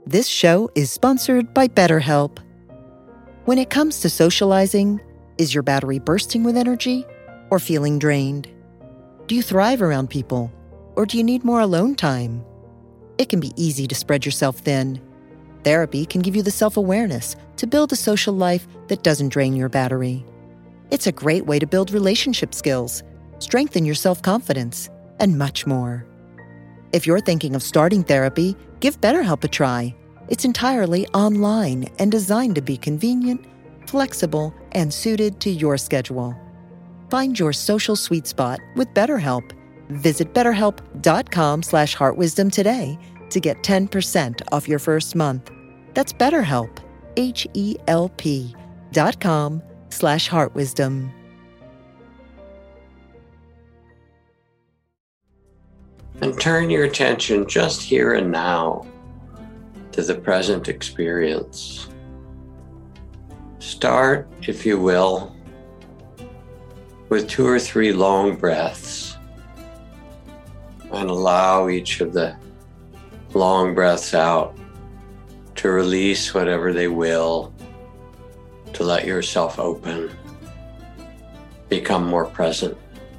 This show is sponsored by BetterHelp. When it comes to socializing, is your battery bursting with energy or feeling drained? Do you thrive around people, or do you need more alone time? It can be easy to spread yourself thin. Therapy can give you the self-awareness to build a social life that doesn't drain your battery. It's a great way to build relationship skills, strengthen your self-confidence, and much more. If you're thinking of starting therapy, give BetterHelp a try. It's entirely online and designed to be convenient, flexible, and suited to your schedule. Find your social sweet spot with BetterHelp. Visit BetterHelp.com/heartwisdom today to get 10% off your first month. That's BetterHelp, HELP.com/heartwisdom. And turn your attention just here and now to the present experience. Start, if you will, with 2 or 3 long breaths, and allow each of the long breaths out to release whatever they will, to let yourself open, become more present.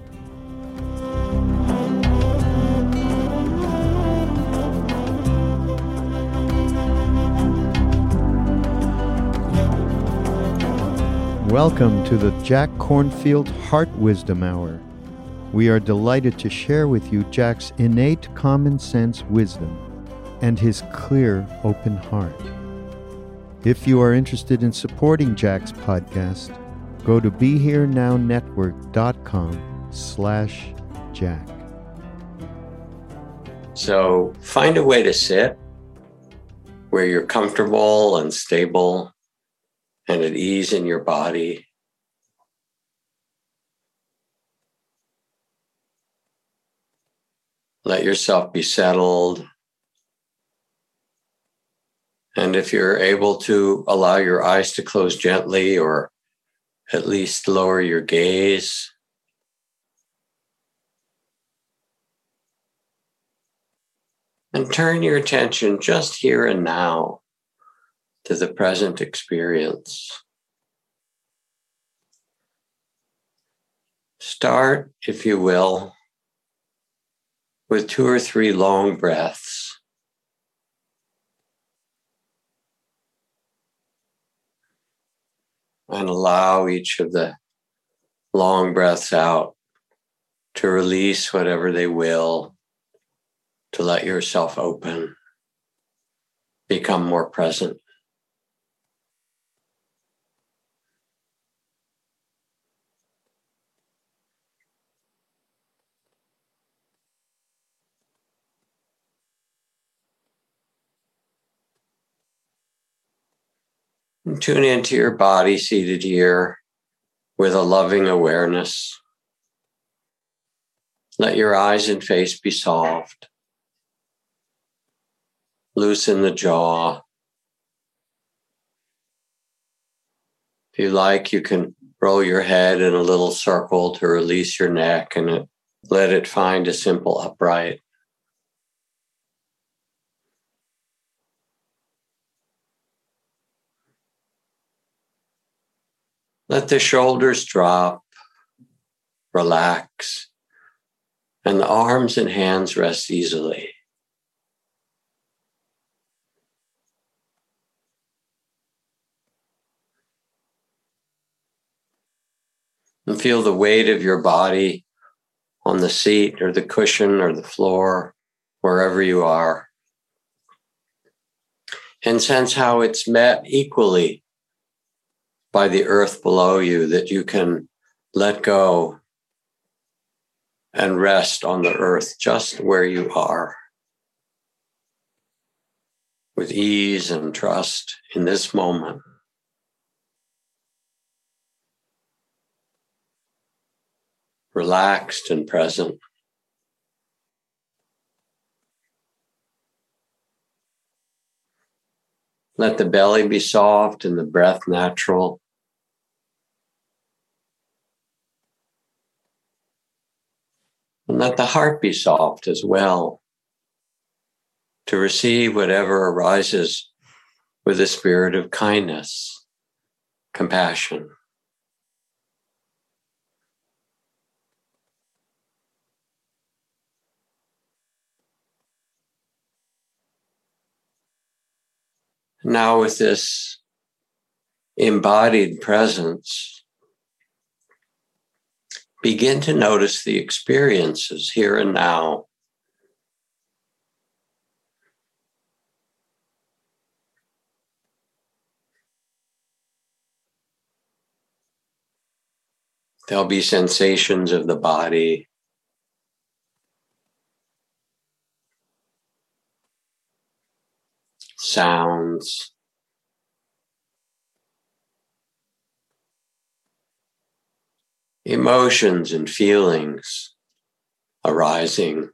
Welcome to the Jack Kornfield Heart Wisdom Hour. We are delighted to share with you Jack's innate common sense wisdom and his clear, open heart. If you are interested in supporting Jack's podcast, go to BeHereNowNetwork.com/Jack. So find a way to sit where you're comfortable and stable and at ease in your body. Let yourself be settled. And if you're able to, allow your eyes to close gently, or at least lower your gaze. And turn your attention just here and now to the present experience. Start, if you will, with 2 or 3 long breaths. And allow each of the long breaths out to release whatever they will, to let yourself open, become more present. And tune into your body seated here with a loving awareness. Let your eyes and face be soft. Loosen the jaw. If you like, you can roll your head in a little circle to release your neck and let it find a simple upright. Let the shoulders drop, relax, and the arms and hands rest easily. And feel the weight of your body on the seat or the cushion or the floor, wherever you are. And sense how it's met equally by the earth below you, that you can let go and rest on the earth just where you are, with ease and trust in this moment. Relaxed and present. Let the belly be soft and the breath natural. And let the heart be soft as well. to receive whatever arises with a spirit of kindness, compassion. Now with this embodied presence, begin to notice the experiences here and now. There'll be sensations of the body, sounds, emotions and feelings arising.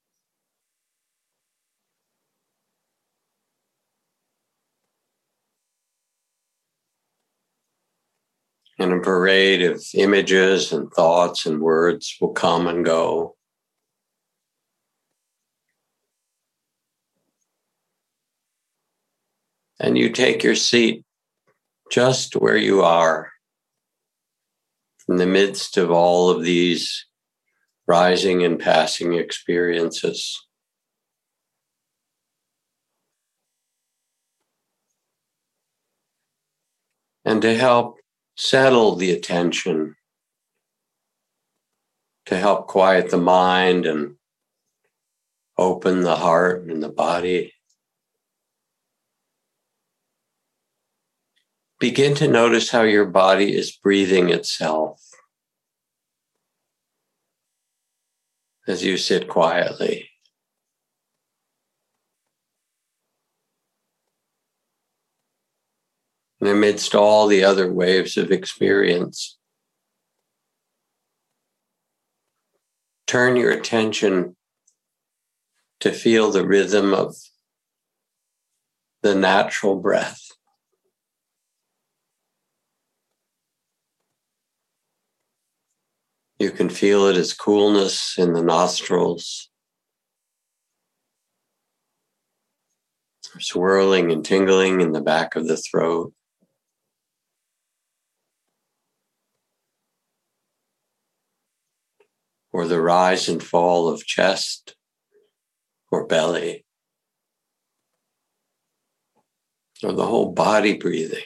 And a parade of images and thoughts and words will come and go. And you take your seat just where you are, in the midst of all of these rising and passing experiences. And to help settle the attention, to help quiet the mind and open the heart and the body, begin to notice how your body is breathing itself as you sit quietly. And amidst all the other waves of experience, turn your attention to feel the rhythm of the natural breath. You can feel it as coolness in the nostrils, swirling and tingling in the back of the throat. Or the rise and fall of chest or belly, or the whole body breathing.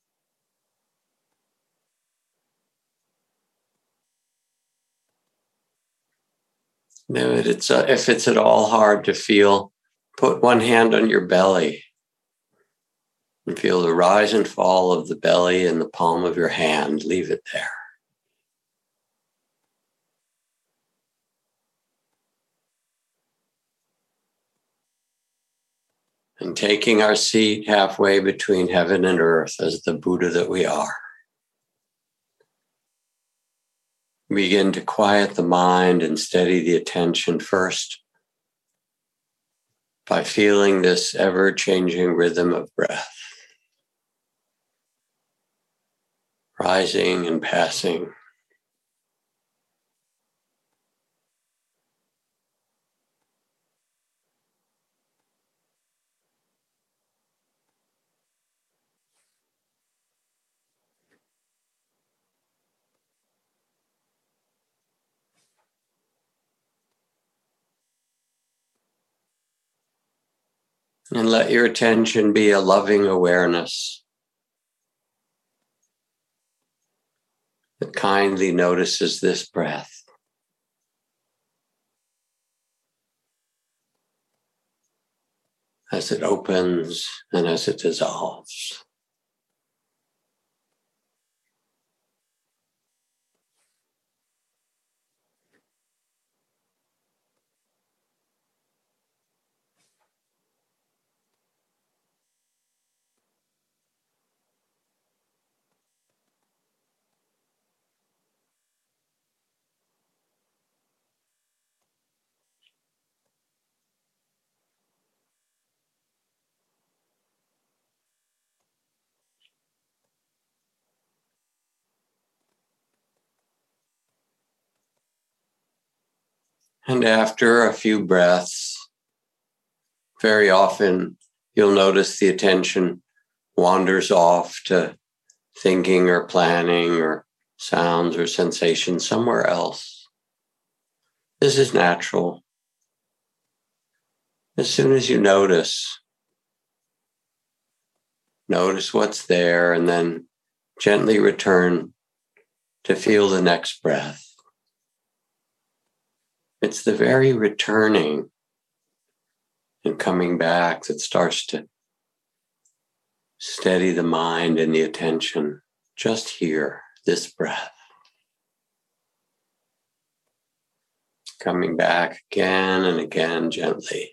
Now, if it's at all hard to feel, put one hand on your belly and feel the rise and fall of the belly in the palm of your hand. Leave it there. And taking our seat halfway between heaven and earth as the Buddha that we are, begin to quiet the mind and steady the attention first by feeling this ever-changing rhythm of breath, rising and passing. And let your attention be a loving awareness that kindly notices this breath as it opens and as it dissolves. And after a few breaths, Very often, you'll notice the attention wanders off to thinking or planning or sounds or sensations somewhere else. This is natural. As soon as you notice what's there, and then gently return to feel the next breath. It's the very returning and coming back that starts to steady the mind and the attention just here, this breath. Coming back again and again gently.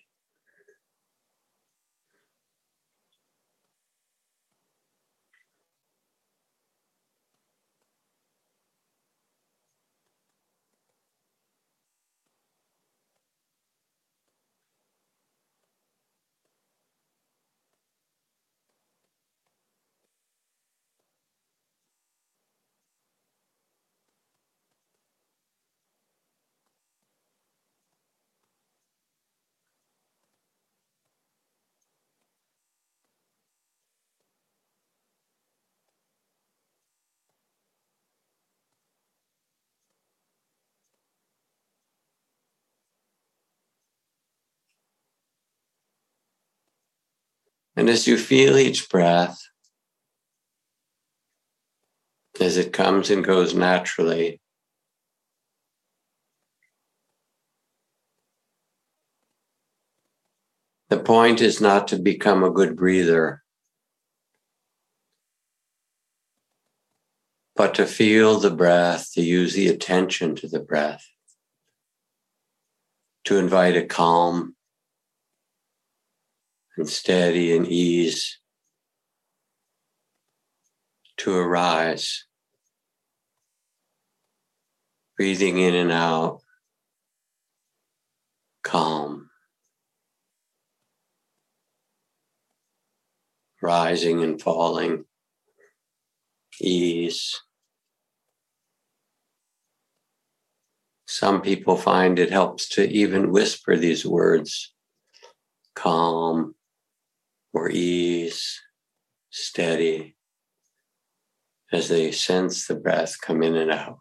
And as you feel each breath, as it comes and goes naturally, the point is not to become a good breather, but to feel the breath, to use the attention to the breath, to invite a calm and steady and ease to arise. Breathing in and out, calm. Rising and falling, ease. Some people find it helps to even whisper these words, calm or ease, steady, as they sense the breath come in and out.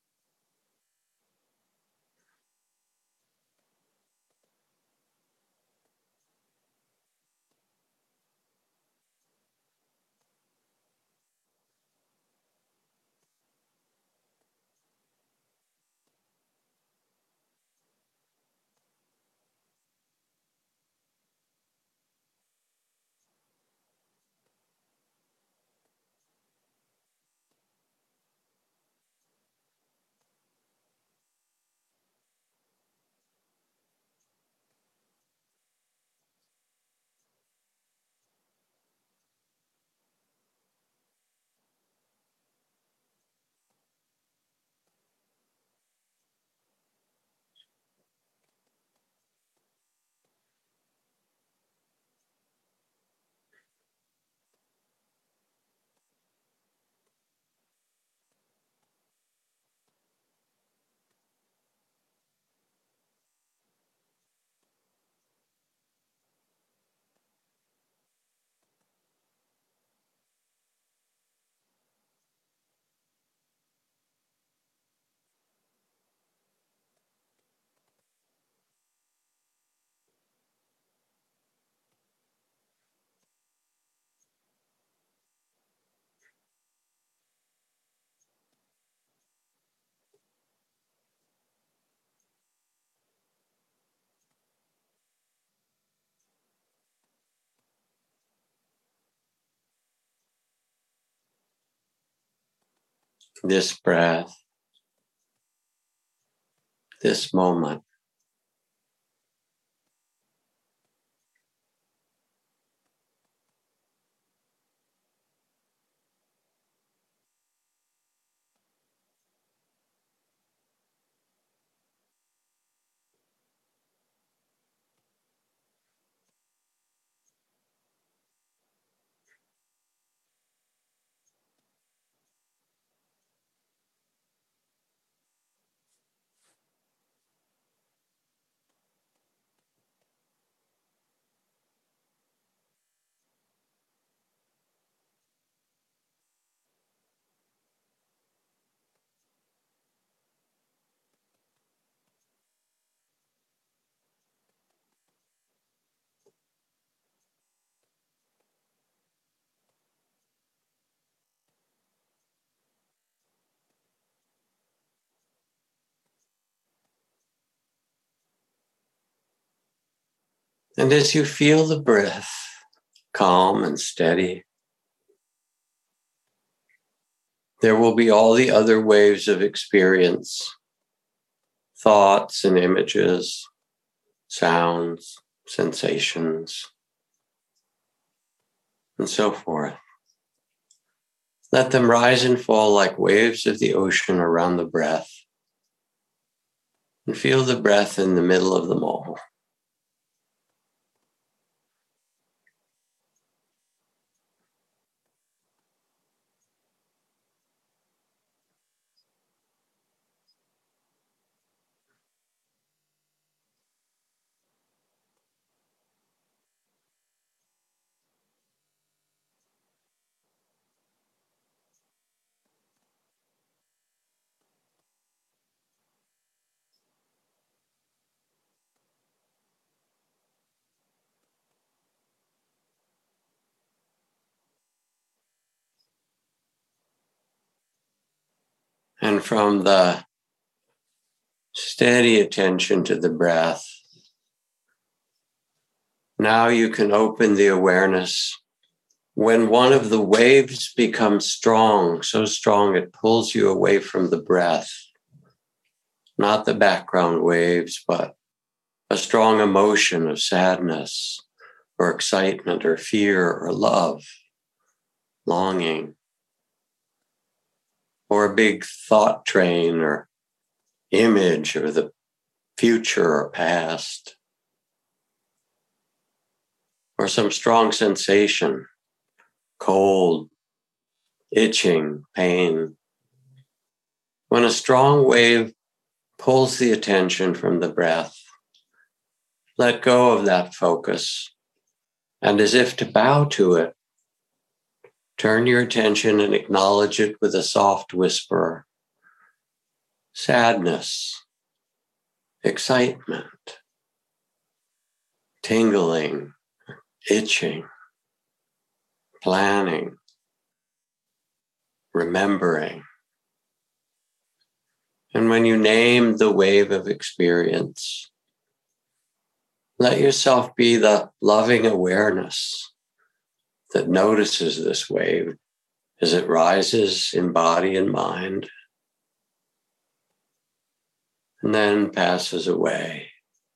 This breath, this moment, And as you feel the breath calm and steady, there will be all the other waves of experience, thoughts and images, sounds, sensations, and so forth. Let them rise and fall like waves of the ocean around the breath, and feel the breath in the middle of them all. And from the steady attention to the breath, now you can open the awareness when one of the waves becomes strong, so strong it pulls you away from the breath, not the background waves, but a strong emotion of sadness or excitement or fear or love, longing, or a big thought train or image of the future or past, or some strong sensation, cold, itching, pain. When a strong wave pulls the attention from the breath, let go of that focus, and as if to bow to it, turn your attention and acknowledge it with a soft whisper. Sadness, excitement, tingling, itching, planning, remembering. And when you name the wave of experience, let yourself be the loving awareness that notices this wave as it rises in body and mind, and then passes away.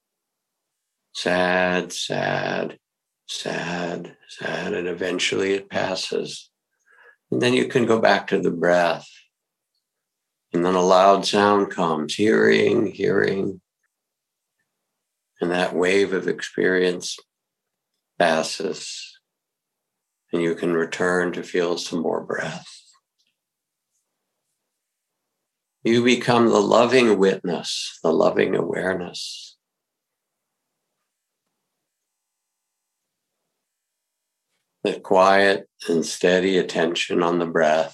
Sad, sad, sad, sad, and eventually it passes. And then you can go back to the breath. And then a loud sound comes, hearing, and that wave of experience passes. And you can return to feel some more breath. You become the loving witness, the loving awareness. That quiet and steady attention on the breath.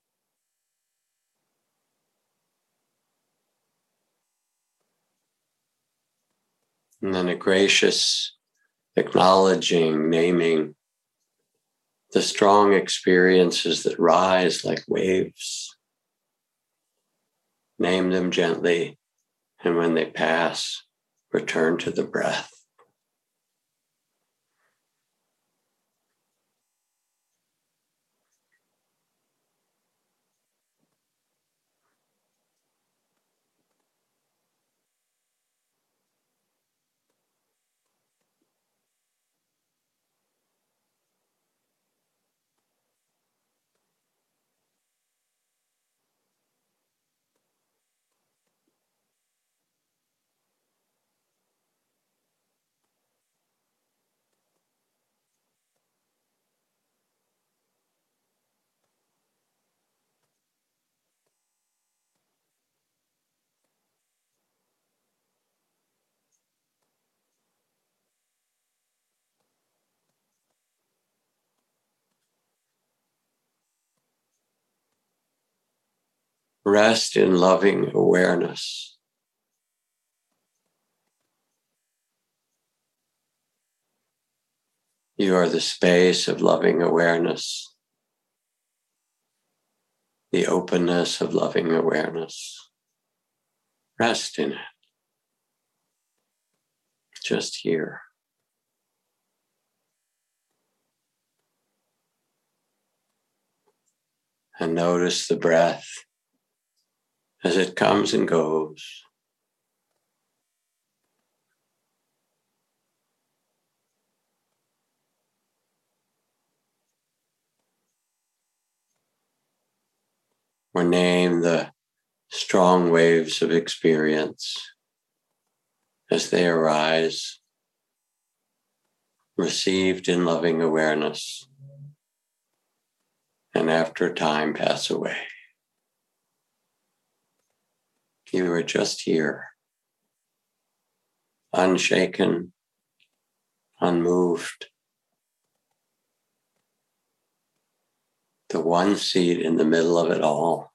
And then a gracious acknowledging, naming the strong experiences that rise like waves. Name them gently, and when they pass, return to the breath. Rest in loving awareness. You are the space of loving awareness, the openness of loving awareness. Rest in it. Just here. And notice the breath as it comes and goes. Or name the strong waves of experience as they arise, received in loving awareness, and after time pass away. You are just here, unshaken, unmoved, the one seat in the middle of it all.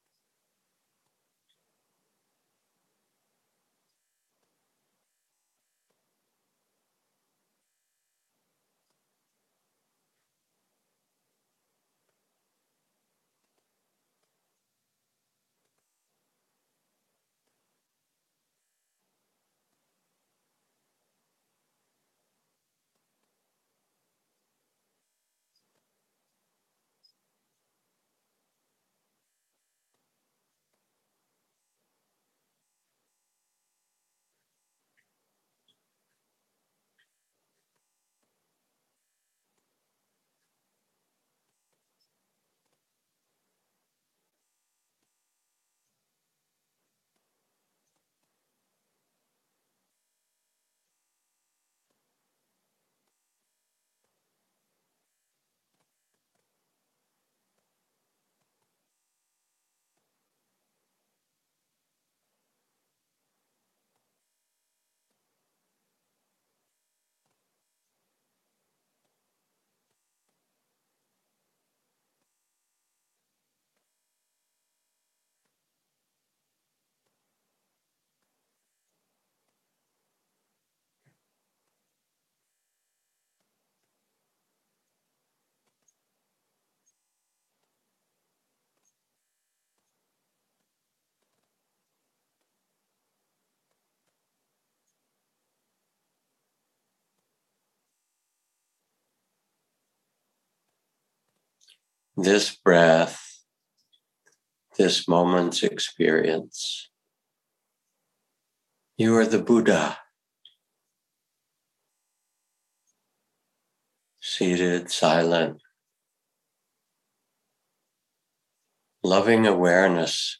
This breath, this moment's experience, you are the Buddha, seated, silent, loving awareness,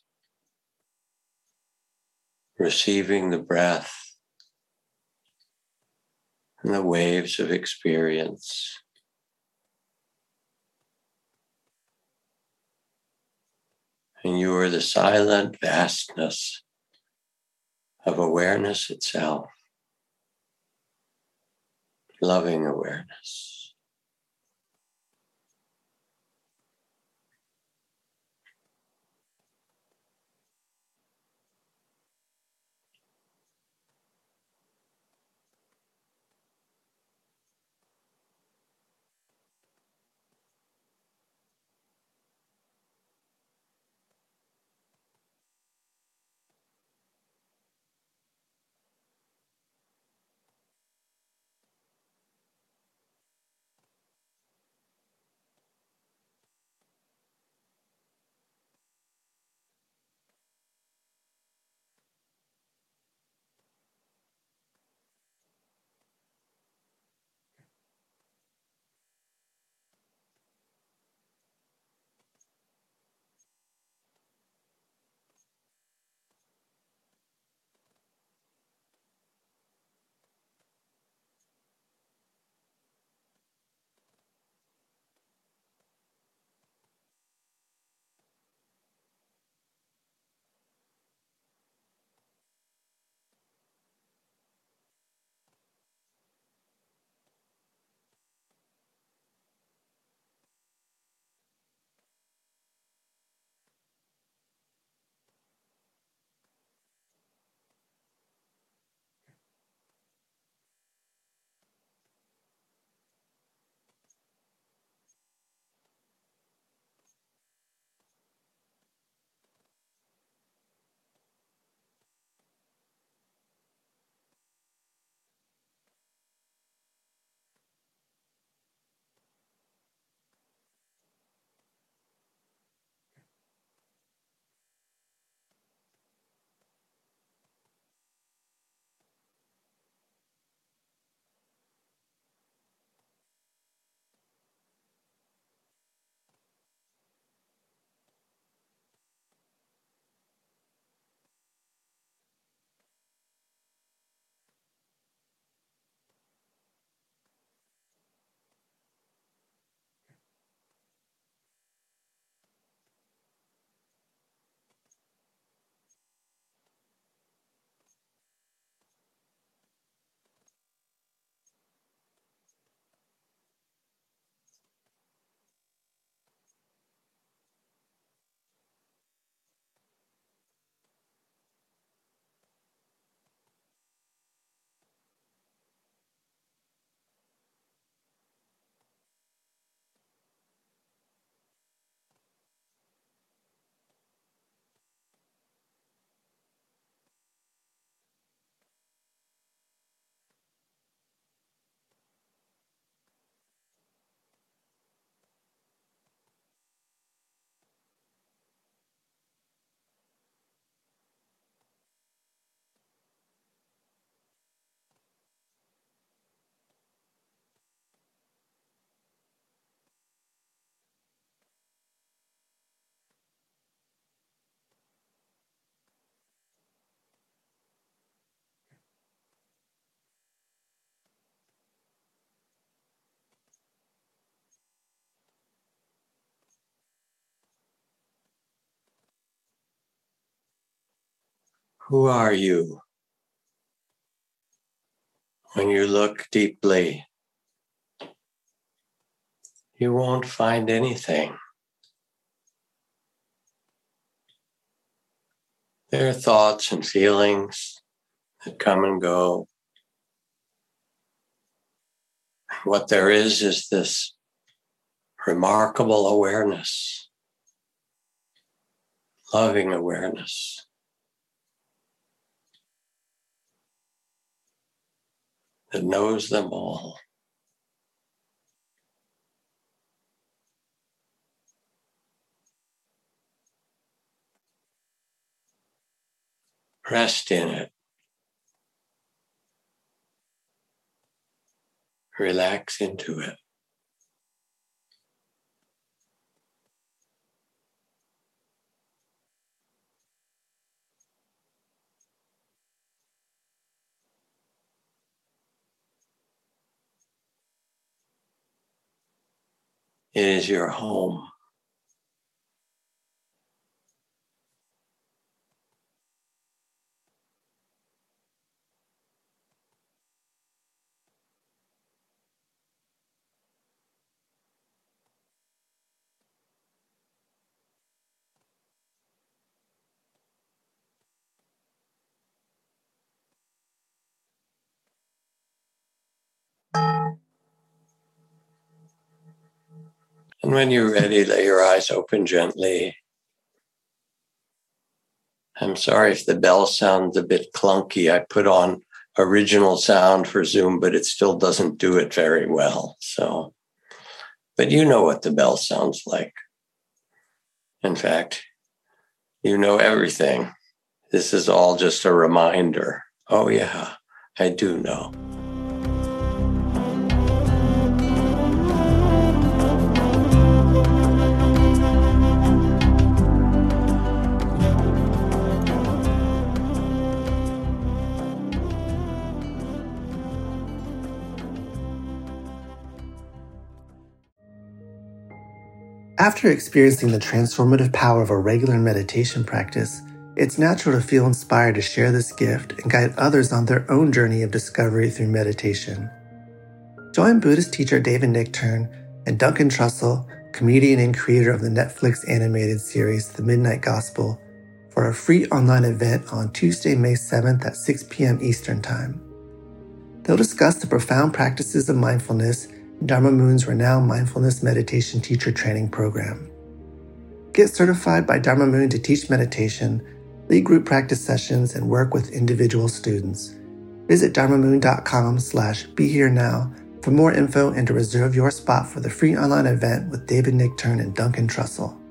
receiving the breath and the waves of experience. And you are the silent vastness of awareness itself, loving awareness. Who are you? When you look deeply, you won't find anything. There are thoughts and feelings that come and go. What there is this remarkable awareness, loving awareness. That knows them all. Rest in it. Relax into it. It is your home. And when you're ready, lay your eyes open gently. I'm sorry if the bell sounds a bit clunky. I put on original sound for Zoom, but it still doesn't do it very well. But you know what the bell sounds like. In fact, you know everything. This is all just a reminder. Oh yeah, I do know. After experiencing the transformative power of a regular meditation practice, it's natural to feel inspired to share this gift and guide others on their own journey of discovery through meditation. Join Buddhist teacher David Nichtern and Duncan Trussell, comedian and creator of the Netflix animated series The Midnight Gospel, for a free online event on Tuesday, May 7th at 6 p.m. Eastern Time. They'll discuss the profound practices of mindfulness in Dharma Moon's renowned mindfulness meditation teacher training program. Get certified by Dharma Moon to teach meditation, lead group practice sessions, and work with individual students. Visit dharmamoon.com/BeHereNow for more info and to reserve your spot for the free online event with David Nichtern and Duncan Trussell.